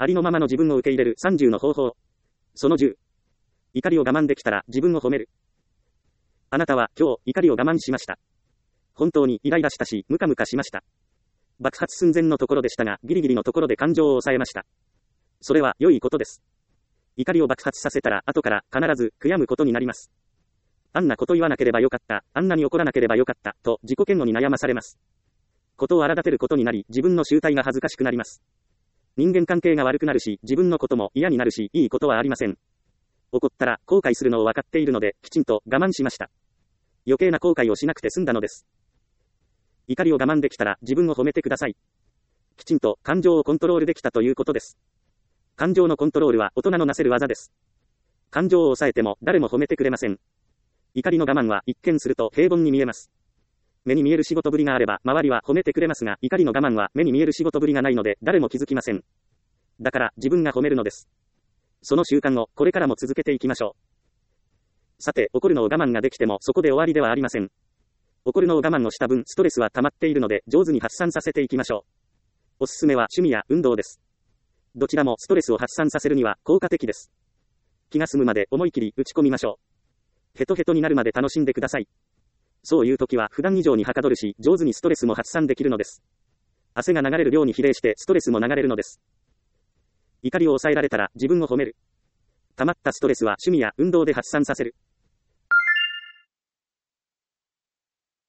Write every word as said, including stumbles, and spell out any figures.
ありのままの自分を受け入れるさんじゅうの方法。そのじゅう。怒りを我慢できたら自分を褒める。あなたは今日怒りを我慢しました。本当にイライラしたし、ムカムカしました。爆発寸前のところでしたが、ギリギリのところで感情を抑えました。それは良いことです。怒りを爆発させたら後から必ず悔やむことになります。あんなこと言わなければよかった、あんなに怒らなければよかった、と自己嫌悪に悩まされます。ことを荒立てることになり、自分の醜態が恥ずかしくなります。人間関係が悪くなるし、自分のことも嫌になるし、いいことはありません。怒ったら後悔するのを分かっているので、きちんと我慢しました。余計な後悔をしなくて済んだのです。怒りを我慢できたら自分を褒めてください。きちんと感情をコントロールできたということです。感情のコントロールは大人のなせる技です。感情を抑えても誰も褒めてくれません。怒りの我慢は一見すると平凡に見えます。目に見える仕事ぶりがあれば周りは褒めてくれますが、怒りの我慢は目に見える仕事ぶりがないので誰も気づきません。だから自分が褒めるのです。その習慣をこれからも続けていきましょう。さて、怒るのを我慢ができてもそこで終わりではありません。怒るのを我慢をした分、ストレスは溜まっているので上手に発散させていきましょう。おすすめは趣味や運動です。どちらもストレスを発散させるには効果的です。気が済むまで思い切り打ち込みましょう。ヘトヘトになるまで楽しんでください。そういう時は普段以上にはかどるし、上手にストレスも発散できるのです。汗が流れる量に比例してストレスも流れるのです。怒りを抑えられたら自分を褒める。溜まったストレスは趣味や運動で発散させる。